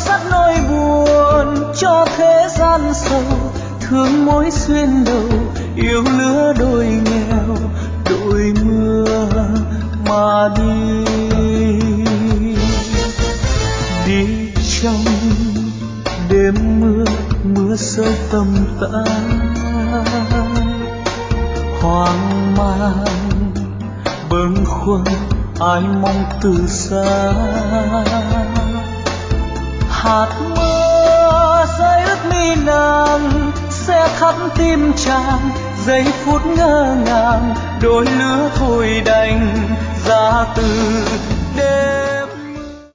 sắt nỗi buồn cho thế gian sầu, thương mối xuyên đầu, yêu lứa đôi nghèo, đội mưa mà đi. Đi trong đêm mưa, mưa rơi tầm tã, hoang mang bâng khuâng ai mong từ xa. Hạt mưa rơi ướt mi nàng sẽ thắt tim chàng, giây phút ngỡ ngàng đôi lứa thôi đành ra từ